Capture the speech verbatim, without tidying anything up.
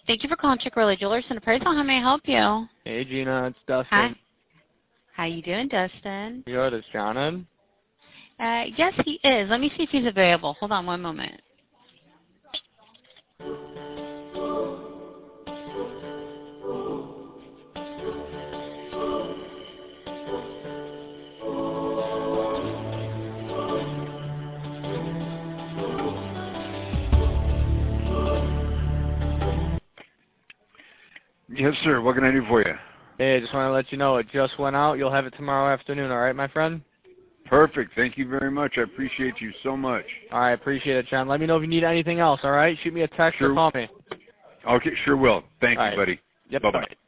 Thank you for calling Chick-fil-A Jewelers and Appraisal. How may I help you? Hey, Gina, it's Dustin. Hi. How you doing, Dustin? Good, is John in? Uh, yes, he is. Let me see if he's available. Hold on one moment. Yes, sir. What can I do for you? Hey, I just want to let you know it just went out. You'll have it tomorrow afternoon, all right, my friend? Perfect. Thank you very much. I appreciate you so much. All right, appreciate it, John. Let me know if you need anything else, all right? Shoot me a text Sure. or call me. Okay, sure will. Thank All you, right. buddy. Yep, Bye-bye. bye-bye.